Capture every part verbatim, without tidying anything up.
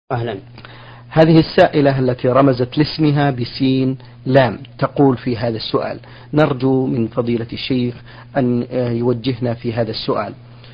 أهلا. هذه السائلة التي رمزت لاسمها بسين لام تقول في هذا السؤال: نرجو من فضيلة الشيخ أن يوجهنا في هذا السؤال.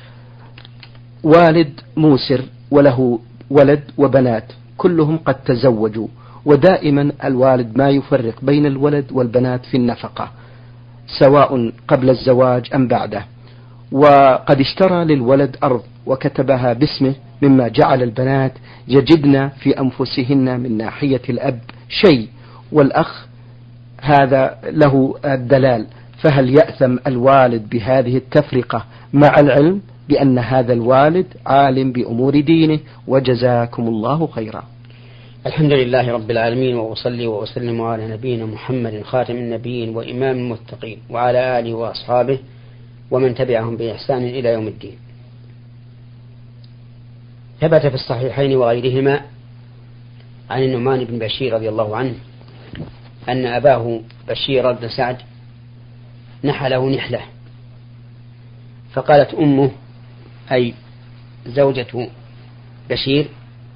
والد موسر وله ولد وبنات كلهم قد تزوجوا، ودائما الوالد ما يفرق بين الولد والبنات في النفقة سواء قبل الزواج أم بعده، وقد اشترى للولد أرض وكتبها باسمه، مما جعل البنات يجدن في أنفسهن من ناحية الأب شيء، والأخ هذا له الدلال، فهل يأثم الوالد بهذه التفرقة مع العلم بأن هذا الوالد عالم بأمور دينه؟ وجزاكم الله خيرا. الحمد لله رب العالمين، وأصلي وأسلم على نبينا محمد خاتم النبيين وإمام المتقين وعلى آله وأصحابه ومن تبعهم بإحسان إلى يوم الدين. ثبت في الصحيحين وغيرهما عن النعمان بن بشير رضي الله عنه أن أباه بشير بن سعد نحله نحلة، فقالت أمه أي زوجة بشير: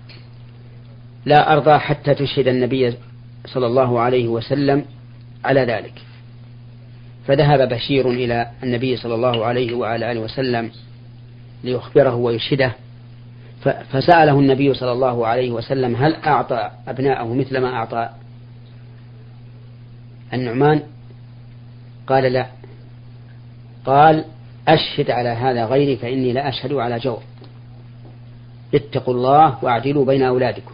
لا أرضى حتى تشهد النبي صلى الله عليه وسلم على ذلك. فذهب بشير إلى النبي صلى الله عليه وعلى آله وسلم ليخبره ويشهده، فسأله النبي صلى الله عليه وسلم: هل أعطى أبناءه مثل ما أعطى النعمان؟ قال: لا. قال: أشهد على هذا غيري فإني لا أشهد على جور. اتقوا الله واعدلوا بين أولادكم.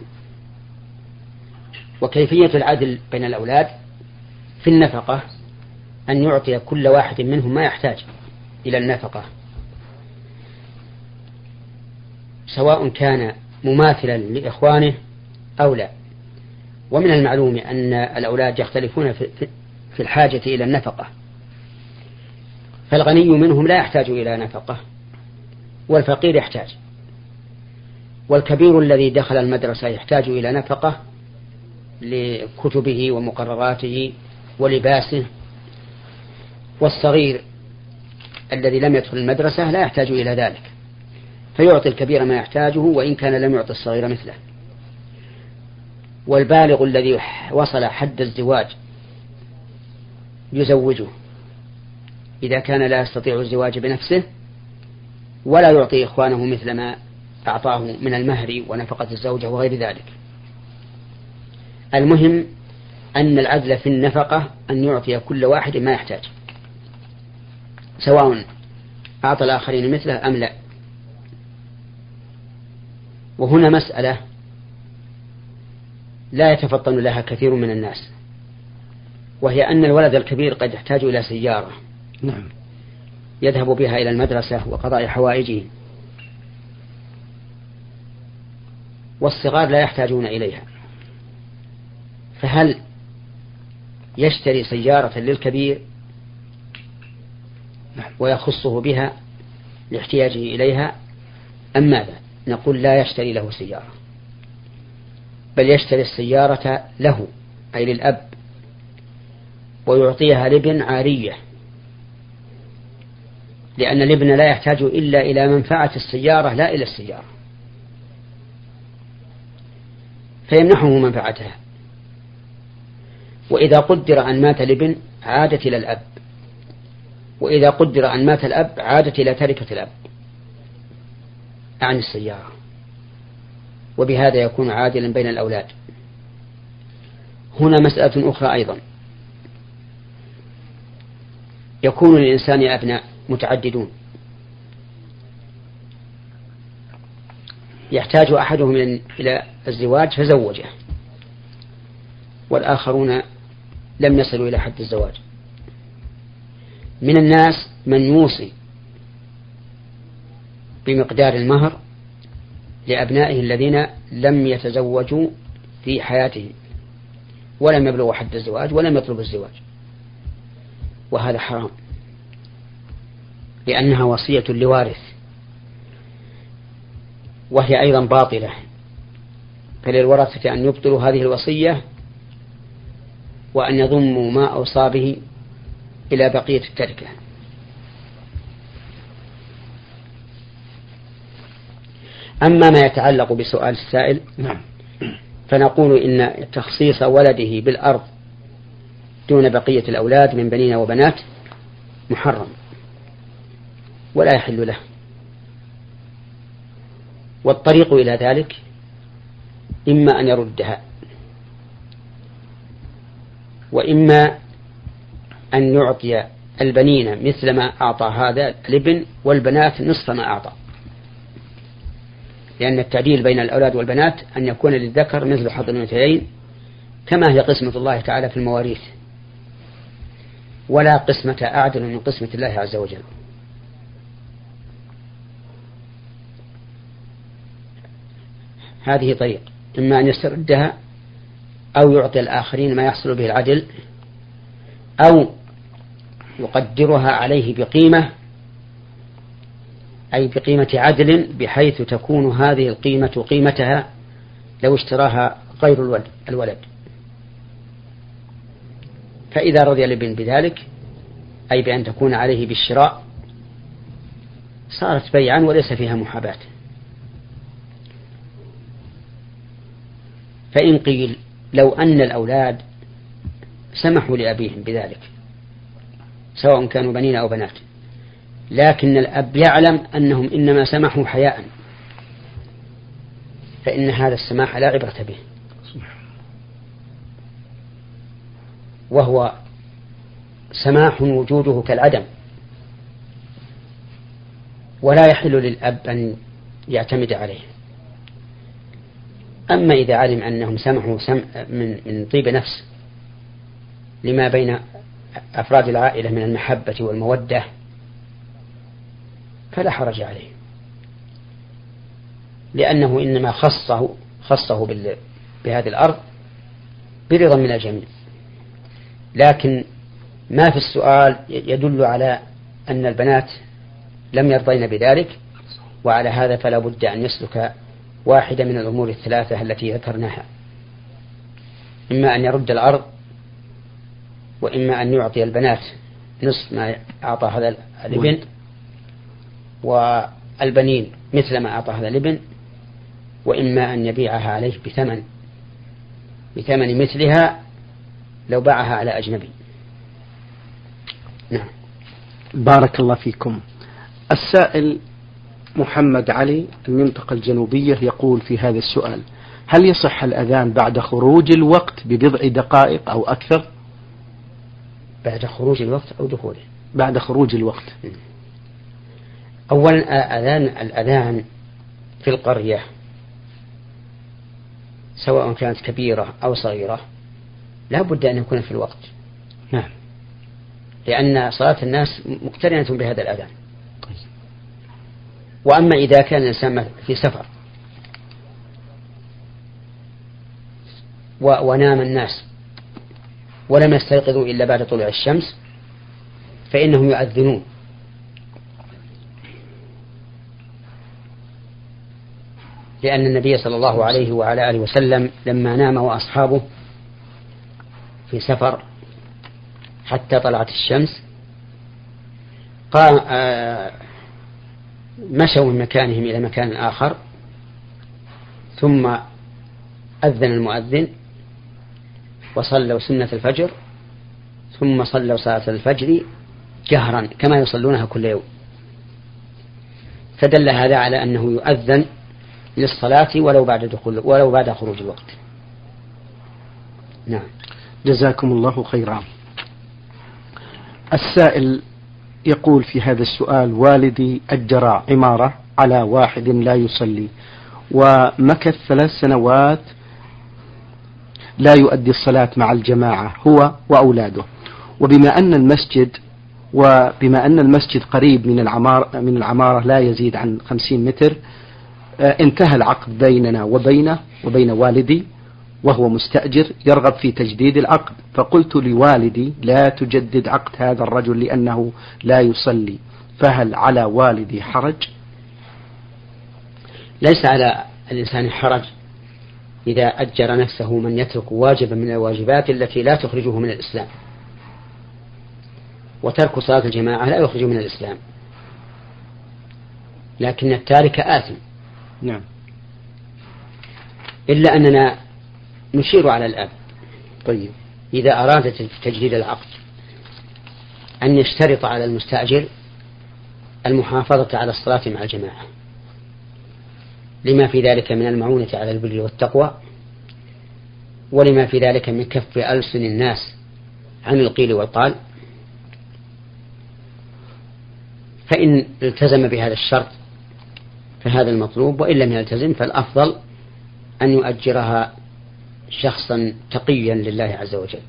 وكيفية العدل بين الأولاد في النفقة أن يعطي كل واحد منهم ما يحتاج إلى النفقة، سواء كان مماثلا لإخوانه أو لا. ومن المعلوم أن الأولاد يختلفون في الحاجة إلى النفقة، فالغني منهم لا يحتاج إلى نفقة والفقير يحتاج، والكبير الذي دخل المدرسة يحتاج إلى نفقة لكتبه ومقرراته ولباسه، والصغير الذي لم يدخل المدرسة لا يحتاج إلى ذلك، فيعطي الكبير ما يحتاجه وإن كان لم يعطي الصغير مثله. والبالغ الذي وصل حد الزواج يزوجه إذا كان لا يستطيع الزواج بنفسه، ولا يعطي إخوانه مثل ما أعطاه من المهر ونفقة الزوجة وغير ذلك. المهم أن العدل في النفقة أن يعطي كل واحد ما يحتاج، سواء أعطى الآخرين مثله أم لا. وهنا مسألة لا يتفطن لها كثير من الناس، وهي أن الولد الكبير قد يحتاج إلى سيارة نعم يذهب بها إلى المدرسة وقضاء حوائجه، والصغار لا يحتاجون إليها، فهل يشتري سيارة للكبير ويخصه بها لاحتياجه إليها أم ماذا؟ نقول: لا يشتري له سيارة، بل يشتري السيارة له أي للأب، ويعطيها لابن عارية، لأن الابن لا يحتاج إلا إلى منفعة السيارة لا إلى السيارة، فيمنحه منفعتها. وإذا قدر أن مات الابن عادت إلى الأب، وإذا قدر أن مات الأب عادت إلى تركة الأب عن السيارة، وبهذا يكون عادلا بين الأولاد. هنا مسألة أخرى أيضا: يكون للإنسان أبناء متعددون، يحتاج أحدهم إلى الزواج فزوجه، والآخرون لم يصلوا إلى حد الزواج. من الناس من يوصي بمقدار المهر لأبنائه الذين لم يتزوجوا في حياته ولم يبلغوا حد الزواج ولم يطلبوا الزواج، وهذا حرام، لأنها وصية لوارث، وهي أيضا باطلة، فللورثة أن يبطلوا هذه الوصية وأن يضموا ما أوصى به إلى بقية التركة. أما ما يتعلق بسؤال السائل، نعم، فنقول إن تخصيص ولده بالأرض دون بقية الأولاد من بنين وبنات محرم ولا يحل له. والطريق إلى ذلك إما أن يردها وإما أن يعطي البنين مثل ما أعطى هذا الابن والبنات نصف ما أعطى، لأن التعديل بين الأولاد والبنات أن يكون للذكر مثل حظ الأنثيين كما هي قسمة الله تعالى في المواريث، ولا قسمة أعدل من قسمة الله عز وجل. هذه طريق، إما أن يستردها أو يعطي الآخرين ما يحصل به العدل، أو يقدرها عليه بقيمة، أي بقيمة عدل، بحيث تكون هذه القيمة قيمتها لو اشتراها غير الولد. فإذا رضي الابن بذلك، أي بأن تكون عليه بالشراء، صارت بيعا وليس فيها محاباة. فإن قيل لو أن الأولاد سمحوا لأبيهم بذلك سواء كانوا بنين أو بنات، لكن الأب يعلم أنهم إنما سمحوا حياء، فإن هذا السماح لا عبرة به، وهو سماح وجوده كالعدم، ولا يحل للأب أن يعتمد عليه. أما إذا علم أنهم سمحوا سم من, من طيب نفس لما بين أفراد العائلة من المحبة والمودة فلا حرج عليه، لأنه إنما خصه خصه بهذه الأرض برضا من الجميع. لكن ما في السؤال يدل على أن البنات لم يرضين بذلك، وعلى هذا فلا بد أن يسلك واحدة من الأمور الثلاثة التي ذكرناها، إما أن يرد الأرض، وإما أن يعطي البنات نصف ما أعطى هذا الابن، والبنين مثل ما أعطى هذا الابن، وإما أن يبيعها عليه بثمن بثمن مثلها لو باعها على أجنبي. نعم. بارك الله فيكم. السائل محمد علي المنطقة الجنوبية يقول في هذا السؤال: هل يصح الأذان بعد خروج الوقت ببضع دقائق أو أكثر؟ بعد خروج الوقت أو دخوله؟ بعد خروج الوقت. أولا أذان الأذان في القرية سواء كانت كبيرة أو صغيرة لا بد أن يكون في الوقت. نعم. لأن صلاة الناس مقترنة بهذا الأذان. وأما إذا كان الإنسان في سفر ونام الناس ولم يستيقظوا إلا بعد طلوع الشمس فإنهم يؤذنون، لأن النبي صلى الله عليه وعلى آله وسلم لما نام وأصحابه في سفر حتى طلعت الشمس قام آه مشوا من مكانهم إلى مكان آخر، ثم أذن المؤذن وصلوا سنة الفجر، ثم صلوا صلاة الفجر جهرا كما يصلونها كل يوم، فدل هذا على أنه يؤذن للصلاة ولو بعد دخول ولو بعد خروج الوقت. نعم. جزاكم الله خيرا. السائل يقول في هذا السؤال: والدي أجر عمارة على واحد لا يصلي ومكث ثلاث سنوات لا يؤدي الصلاة مع الجماعة هو وأولاده، وبما أن المسجد وبما أن المسجد قريب من العمارة من العمارة لا يزيد عن خمسين متر، انتهى العقد بيننا وبينه وبين والدي وهو مستأجر يرغب في تجديد العقد، فقلت لوالدي لا تجدد عقد هذا الرجل لأنه لا يصلي، فهل على والدي حرج؟ ليس على الإنسان حرج إذا أجر نفسه من يترك واجبا من الواجبات التي لا تخرجه من الإسلام، وترك صلاة الجماعة لا يخرج من الإسلام، لكن التارك آثم. نعم. إلا أننا نشير على الأب طيب إذا أراد تجديد العقد أن يشترط على المستأجر المحافظة على الصلاة مع الجماعة، لما في ذلك من المعونة على البر والتقوى، ولما في ذلك من كف ألسن الناس عن القيل والقال. فإن التزم بهذا الشرط فهذا المطلوب، وإن لم يلتزم فالأفضل أن يؤجرها شخصا تقيا لله عز وجل،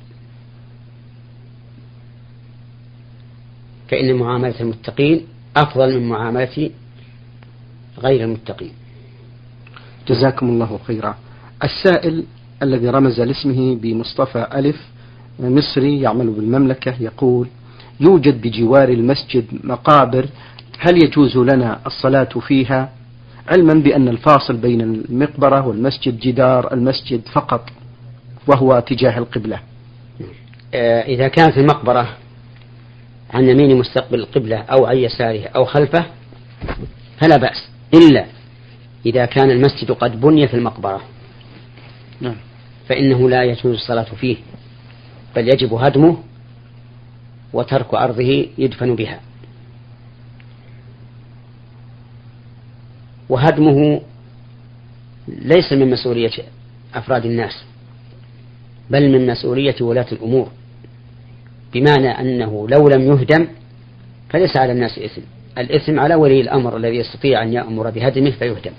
فإن معاملة المتقين أفضل من معاملة غير المتقين. جزاكم الله خيرا. السائل الذي رمز لاسمه بمصطفى ألف مصري يعمل بالمملكة يقول: يوجد بجوار المسجد مقابر، هل يجوز لنا الصلاة فيها، علما بأن الفاصل بين المقبرة والمسجد جدار المسجد فقط وهو تجاه القبلة؟ إذا كانت المقبرة عن يمين مستقبل القبلة أو عن يساره أو خلفه فلا بأس، إلا إذا كان المسجد قد بني في المقبرة فإنه لا يجوز الصلاة فيه، بل يجب هدمه وترك أرضه يدفن بها. وهدمه ليس من مسؤولية أفراد الناس، بل من مسؤولية ولاة الأمور، بمعنى أنه لو لم يهدم فليس على الناس إثم، الإثم على ولي الأمر الذي يستطيع أن يأمر بهدمه فيهدم.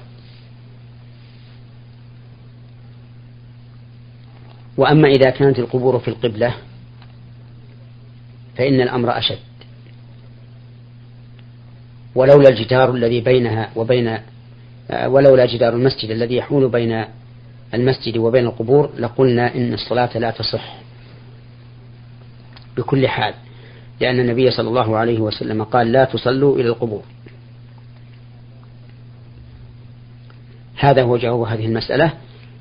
وأما إذا كانت القبور في القبلة فإن الأمر أشد، ولولا الجدار الذي بينها وبين ولولا جدار المسجد الذي يحول بين المسجد وبين القبور لقلنا إن الصلاة لا تصح بكل حال، لأن النبي صلى الله عليه وسلم قال: لا تصلوا إلى القبور. هذا هو جواب هذه المسألة.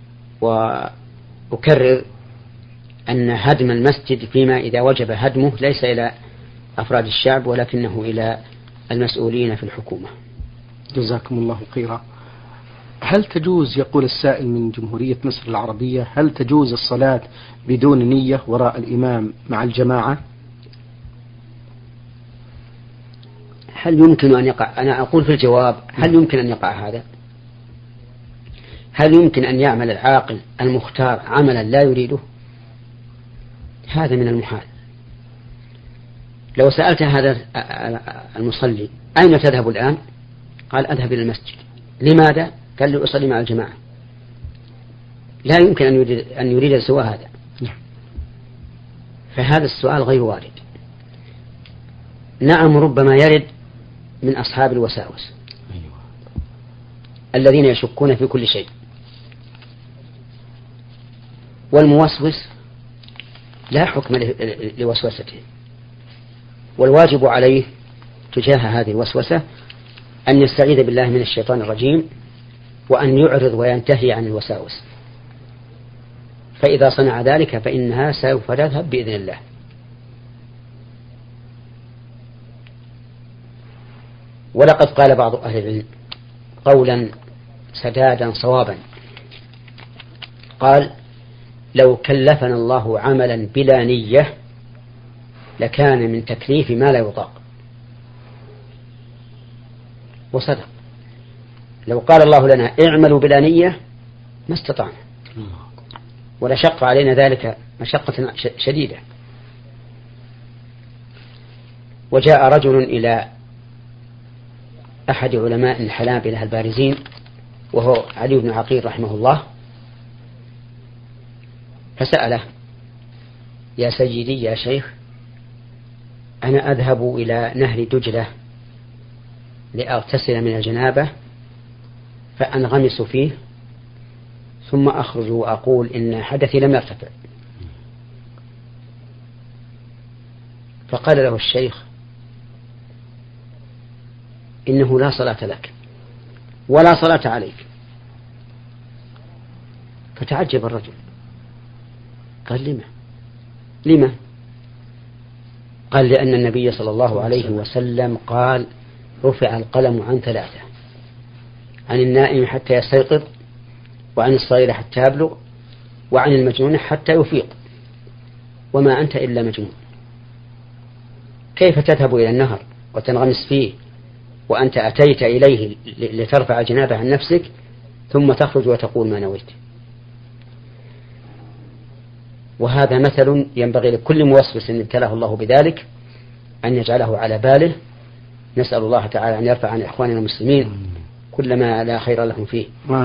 وأكرر أن هدم المسجد فيما إذا وجب هدمه ليس إلى أفراد الشعب ولكنه إلى المسؤولين في الحكومة. جزاكم الله خيرا. هل تجوز، يقول السائل من جمهورية مصر العربية، هل تجوز الصلاة بدون نية وراء الإمام مع الجماعة؟ هل يمكن أن يقع؟ أنا أقول في الجواب: هل يمكن أن يقع هذا؟ هل يمكن أن يعمل العاقل المختار عملا لا يريده؟ هذا من المحال. لو سألت هذا المصلي: أين تذهب الآن؟ قال: أذهب إلى المسجد. لماذا؟ قال: لي أصلي مع الجماعة. لا يمكن أن يريد, أن يريد سوى هذا. فهذا السؤال غير وارد. نعم، ربما يرد من أصحاب الوساوس الذين يشكون في كل شيء، والموسوس لا حكم لوسوسته، والواجب عليه تجاه هذه الوسوسة أن يستعيذ بالله من الشيطان الرجيم، وأن يعرض وينتهي عن الوساوس، فإذا صنع ذلك فإنها سوف تذهب بإذن الله. ولقد قال بعض أهل العلم قولا سدادا صوابا، قال: لو كلفنا الله عملا بلا نية لكان من تكليف ما لا يطاق. وصدق. لو قال الله لنا اعملوا بلا نية ما استطعنا، ولا شق علينا ذلك مشقة شديدة. وجاء رجل إلى أحد علماء الحنابلة البارزين وهو علي بن عقيل رحمه الله، فسأله: يا سيدي يا شيخ، أنا أذهب إلى نهر دجلة لأغتسل من الجنابة فأنغمس فيه ثم أخرج وأقول إن حدثي لم يرتفع. فقال له الشيخ: إنه لا صلاة لك ولا صلاة عليك. فتعجب الرجل، قال: لما لما قال: لأن النبي صلى الله عليه وسلم قال: رفع القلم عن ثلاثة: عن النائم حتى يستيقظ، وعن الصغير حتى يبلغ، وعن المجنون حتى يفيق، وما أنت إلا مجنون. كيف تذهب إلى النهر وتنغمس فيه وأنت أتيت إليه لترفع جنابه عن نفسك ثم تخرج وتقول ما نويت؟ وهذا مثل ينبغي لكل موسوس ابتلاه الله بذلك أن يجعله على باله. نسأل الله تعالى أن يرفع عن إخواننا المسلمين كل ما لا خير لهم فيه.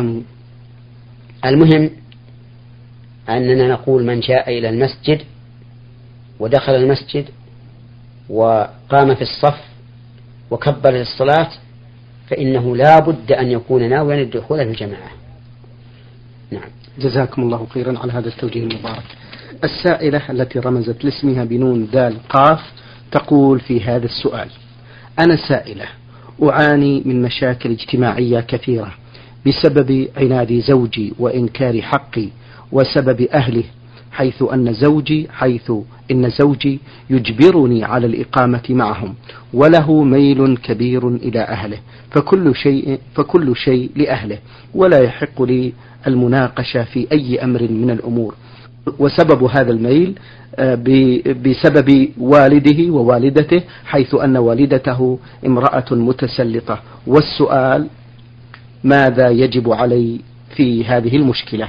المهم أننا نقول من جاء إلى المسجد ودخل المسجد وقام في الصف وكبر للصلاة فإنه لا بد أن يكون ناويا الدخول في الجماعة. نعم. جزاكم الله خيرا على هذا التوجيه المبارك. السائلة التي رمزت لاسمها بنون دال قاف تقول في هذا السؤال: أنا سائلة أعاني من مشاكل اجتماعية كثيرة بسبب عناد زوجي وإنكار حقي وسبب أهله، حيث أن زوجي حيث إن زوجي يجبرني على الإقامة معهم وله ميل كبير إلى أهله، فكل شيء فكل شيء لأهله ولا يحق لي المناقشة في أي أمر من الأمور، وسبب هذا الميل بسبب والده ووالدته، حيث أن والدته امرأة متسلطة. والسؤال: ماذا يجب علي في هذه المشكلة؟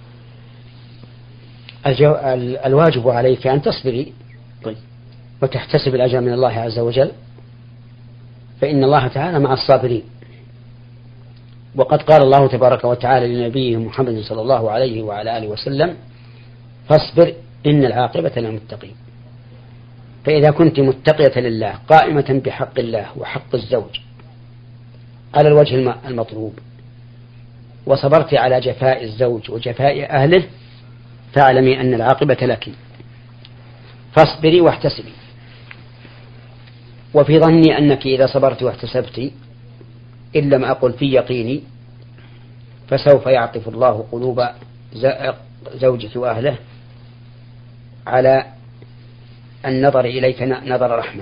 الواجب عليك أن تصبري وتحتسب الأجر من الله عز وجل، فإن الله تعالى مع الصابرين. وقد قال الله تبارك وتعالى لنبيه محمد صلى الله عليه وعلى آله وسلم: فاصبر إن العاقبة للمتقين. فإذا كنت متقية لله قائمة بحق الله وحق الزوج على الوجه المطلوب وصبرت على جفاء الزوج وجفاء أهله فاعلمي أن العاقبة لك، فاصبري واحتسبي. وفي ظني أنك إذا صبرت واحتسبت إن لم أقل في يقيني فسوف يعطف الله قلوب زوجك وأهله على النظر إليك نظر رحمة.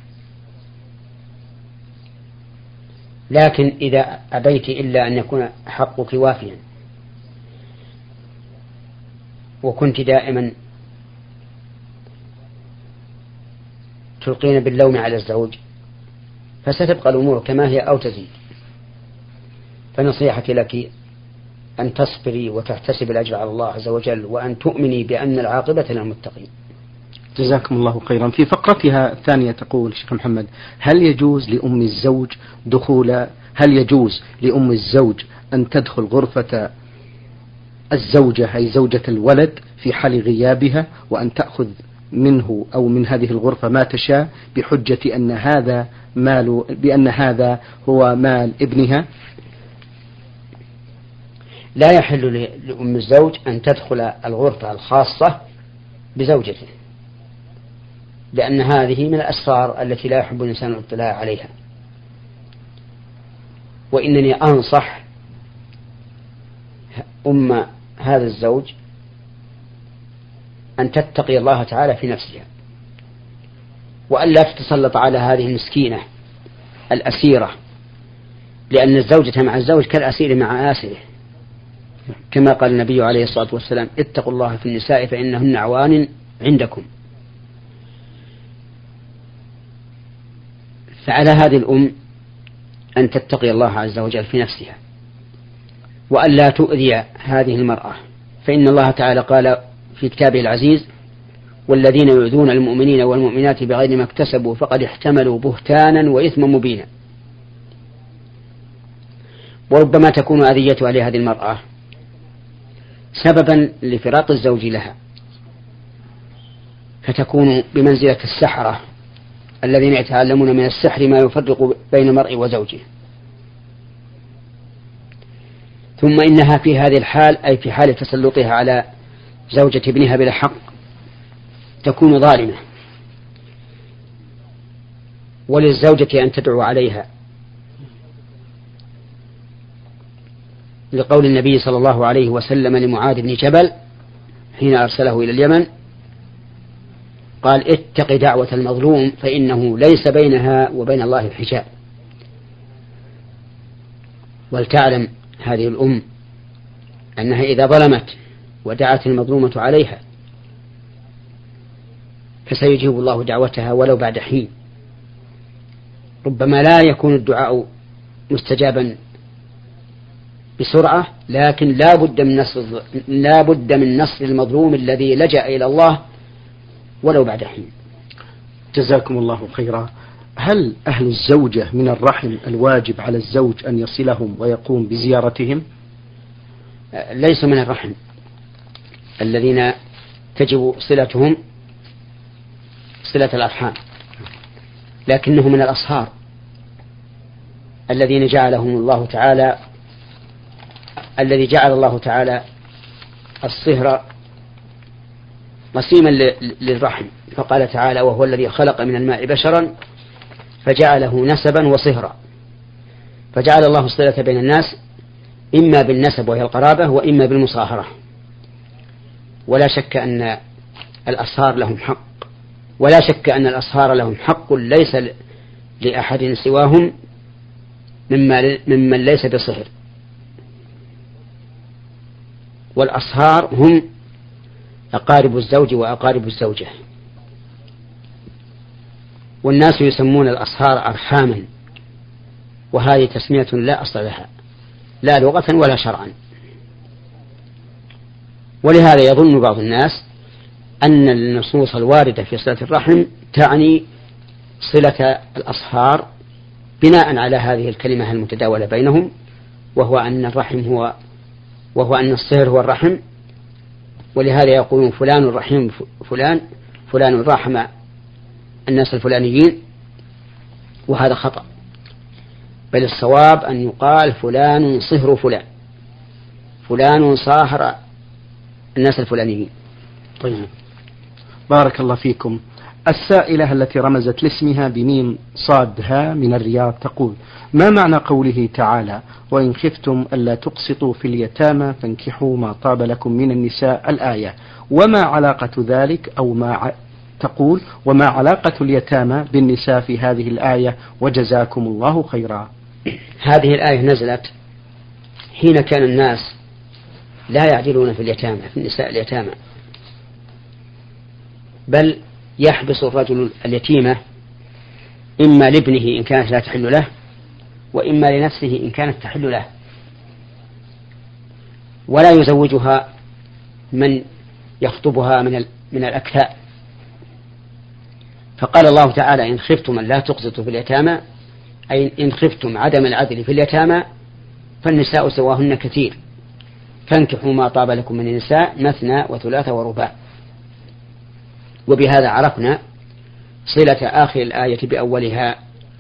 لكن إذا أبيت إلا أن يكون حقك وافيا وكنت دائما تلقين باللوم على الزوج فستبقى الأمور كما هي أو تزيد. فنصيحتي لك أن تصبري وتحتسب الأجر على الله عز وجل وأن تؤمني بأن العاقبة للمتقين. جزاكم الله خيرا. في فقرتها الثانية تقول شيخ محمد: هل يجوز لأم الزوج دخول هل يجوز لأم الزوج أن تدخل غرفة الزوجة أي زوجة الولد في حال غيابها وأن تأخذ منه أو من هذه الغرفة ما تشاء بحجة أن هذا مال بأن هذا هو مال ابنها؟ لا يحل لأم الزوج أن تدخل الغرفة الخاصة بزوجته، لأن هذه من الأسرار التي لا يحب الإنسان الاطلاع عليها. وإنني أنصح أم هذا الزوج أن تتقي الله تعالى في نفسها وأن لا تتسلط على هذه المسكينة الأسيرة، لأن الزوجة مع الزوج كالأسير مع آسره، كما قال النبي عليه الصلاة والسلام: اتقوا الله في النساء فإنهن عوان عندكم. فعلى هذه الأم أن تتقي الله عز وجل في نفسها وأن لا تؤذي هذه المرأة، فإن الله تعالى قال في كتابه العزيز: والذين يؤذون المؤمنين والمؤمنات بغير ما اكتسبوا فقد احتملوا بهتانا وإثما مبينا. وربما تكون أذيتها لهذه المرأة سببا لفراق الزوج لها، فتكون بمنزلة السحرة الذين يتعلمون من السحر ما يفرق بين المرء وزوجه. ثم إنها في هذه الحال أي في حال تسلطها على زوجة ابنها بلا حق تكون ظالمة، وللزوجة أن تدعو عليها، لقول النبي صلى الله عليه وسلم لمعاذ بن جبل حين أرسله إلى اليمن قال: اتق دعوة المظلوم فإنه ليس بينها وبين الله حجاب. ولتعلم هذه الأم أنها إذا ظلمت ودعت المظلومة عليها فسيجيب الله دعوتها ولو بعد حين. ربما لا يكون الدعاء مستجابا بسرعة، لكن لا بد من نصر لا بد من نصر المظلوم الذي لجأ إلى الله ولو بعد حين. جزاكم الله خيرا. هل أهل الزوجة من الرحم الواجب على الزوج أن يصلهم ويقوم بزيارتهم؟ ليسوا من الرحم الذين تجب صلتهم صلة الأرحام، لكنهم من الأصهار الذين جعلهم الله تعالى الذي جعل الله تعالى الصهر وسيما للرحم، فقال تعالى: وهو الذي خلق من الماء بشرا فجعله نسبا وصهرا. فجعل الله الصلة بين الناس إما بالنسب وهي القرابة، وإما بالمصاهرة. ولا شك أن الأصهار لهم حق، ولا شك أن الأصهار لهم حق ليس لأحد سواهم ممن ليس بصهر. والأصهار هم أقارب الزوج وأقارب الزوجة، والناس يسمون الأصهار أرحاما، وهذه تسمية لا أصل لها لا لغة ولا شرعا. ولهذا يظن بعض الناس أن النصوص الواردة في صلة الرحم تعني صلة الأصهار بناء على هذه الكلمة المتداولة بينهم، وهو أن الرحم هو وهو أن الصهر هو الرحم. ولهذا يقولون فلان الرحيم فلان فلان رحم الناس الفلانيين، وهذا خطأ، بل الصواب أن يقال فلان صهر فلان فلان صاهر الناس الفلانيين. طيب، بارك الله فيكم. السائلة التي رمزت لاسمها بميم صادها من الرياض تقول: ما معنى قوله تعالى: وإن خفتم ألا تقسطوا في اليتامى فانكحوا ما طاب لكم من النساء، الآية، وما علاقة ذلك أو ما ع... تقول وما علاقة اليتامى بالنساء في هذه الآية، وجزاكم الله خيرا. هذه الآية نزلت حين كان الناس لا يعدلون في اليتامى في النساء اليتامى، بل يحبس الرجل اليتيمة إما لابنه إن كانت لا تحل له، وإما لنفسه إن كانت تحل له، ولا يزوجها من يخطبها من من الأكفاء. فقال الله تعالى: إن خفتم أن لا تقسطوا في اليتامى، أي إن خفتم عدم العدل في اليتامى فالنساء سواهن كثير، فانكحوا ما طاب لكم من النساء مثنى وثلاث ورباع. وبهذا عرفنا صلة آخر الآية بأولها.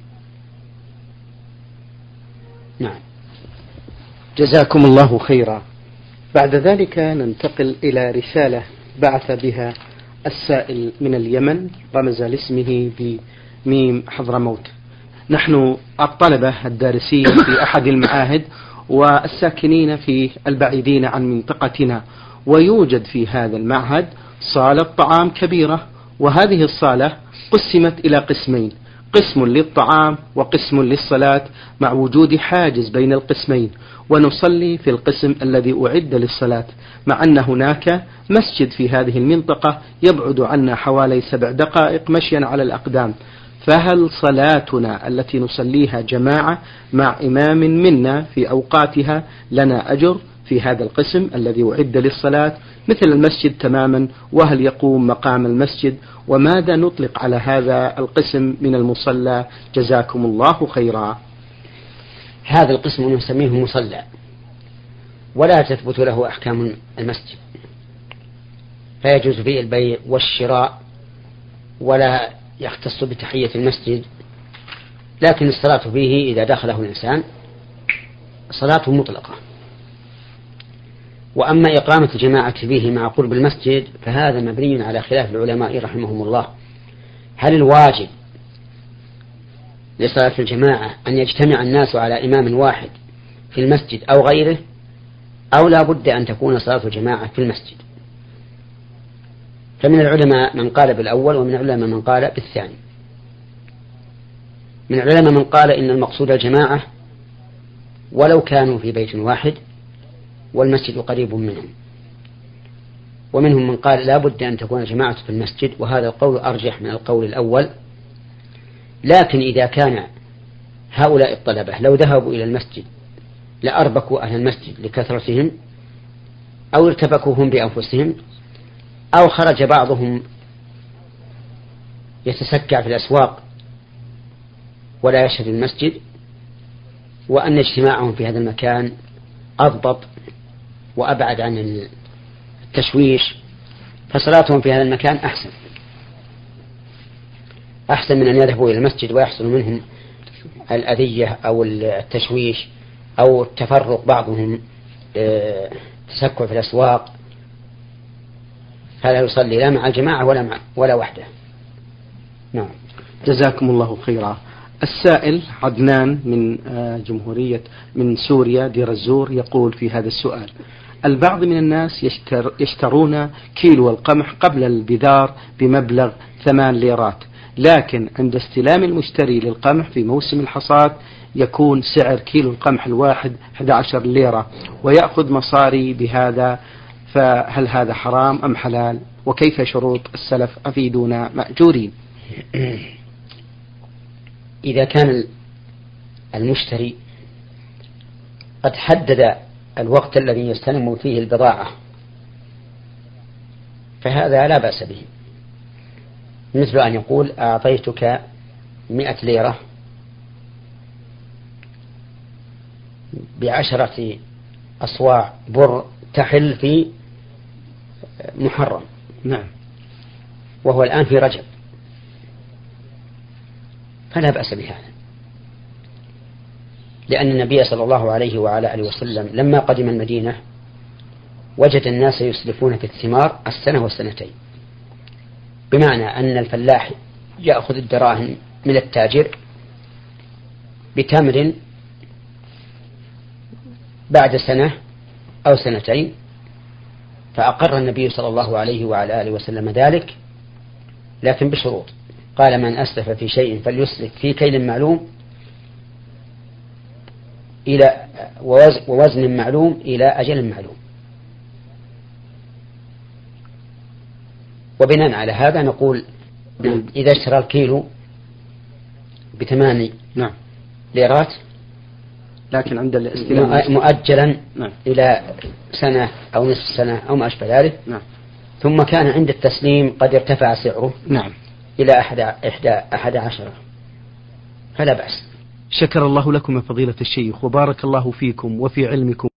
نعم، جزاكم الله خيرا. بعد ذلك ننتقل إلى رسالة بعث بها السائل من اليمن، رمز لاسمه بميم حضرموت. نحن الطلبة الدارسين في أحد المعاهد والساكنين في البعيدين عن منطقتنا، ويوجد في هذا المعهد صالة طعام كبيرة، وهذه الصالة قسمت إلى قسمين: قسم للطعام وقسم للصلاة، مع وجود حاجز بين القسمين، ونصلي في القسم الذي أعد للصلاة، مع أن هناك مسجد في هذه المنطقة يبعد عنا حوالي سبع دقائق مشيا على الأقدام. فهل صلاتنا التي نصليها جماعة مع إمام منا في أوقاتها لنا أجر في هذا القسم الذي أعد للصلاة مثل المسجد تماما؟ وهل يقوم مقام المسجد؟ وماذا نطلق على هذا القسم من المصلى؟ جزاكم الله خيرا. هذا القسم نسميه مصلى، ولا تثبت له أحكام المسجد، فيجوز فيه البيع والشراء، ولا يختص بتحية المسجد، لكن الصلاة فيه إذا دخله الإنسان صلاة مطلقة. وأما إقامة الجماعة فيه مع قرب المسجد فهذا مبني على خلاف العلماء رحمهم الله. هل الواجب لصلاة الجماعة أن يجتمع الناس على إمام واحد في المسجد أو غيره، أو لا بد أن تكون صلاة الجماعة في المسجد؟ فمن العلماء من قال بالأول، ومن العلماء من قال بالثاني. من العلماء من قال إن المقصود الجماعة ولو كانوا في بيت واحد والمسجد قريب منهم، ومنهم من قال لا بد أن تكون جماعة في المسجد، وهذا القول أرجح من القول الأول. لكن إذا كان هؤلاء الطلبة لو ذهبوا إلى المسجد لأربكوا أهل المسجد لكثرتهم، أو ارتبكوا هم بأنفسهم، أو خرج بعضهم يتسكع في الأسواق ولا يشهد المسجد، وأن اجتماعهم في هذا المكان أضبط وأبعد عن التشويش، فصلاتهم في هذا المكان أحسن أحسن من أن يذهبوا إلى المسجد ويحصل منهم الأذية أو التشويش أو التفرق، بعضهم تسكع في الأسواق، فلا يصلي لا مع الجماعة ولا مع ولا وحده. نعم. جزاكم الله خيرا. السائل عدنان من جمهورية من سوريا دير الزور يقول في هذا السؤال: البعض من الناس يشتر يشترون كيلو القمح قبل البذار بمبلغ ثمان ليرات، لكن عند استلام المشتري للقمح في موسم الحصاد يكون سعر كيلو القمح الواحد أحد عشر ليرة ويأخذ مصاري بهذا، فهل هذا حرام أم حلال؟ وكيف شروط السلف؟ أفيدونا مأجورين. إذا كان المشتري قد حدد الوقت الذي يستلم فيه البضاعة فهذا لا بأس به، مثل أن يقول أعطيتك مئة ليرة بعشرة أصواع بر تحل في محرم. نعم. وهو الآن في رجب، فلا بأس بهذا، لأن النبي صلى الله عليه وعلى آله وسلم لما قدم المدينة وجد الناس يسلفون في الثمار السنة والسنتين، بمعنى أن الفلاح يأخذ الدراهم من التاجر بتمر بعد سنة أو سنتين، فأقر النبي صلى الله عليه وعلى آله وسلم ذلك، لكن بشروط. قال: من أسلف في شيء فليسلف في كيل معلوم إلى ووزن معلوم إلى أجل معلوم. وبناء على هذا نقول إذا اشترى الكيلو بثماني نعم ليرات لكن عند الاستلام مؤجلا نعم. إلى سنة أو نصف سنة أو ما أشبه ذلك، نعم. ثم كان عند التسليم قد ارتفع سعره نعم. إلى أحد, إحدى أحد عشر، فلا بأس. شكر الله لكم يا فضيلة الشيخ، وبارك الله فيكم وفي علمكم.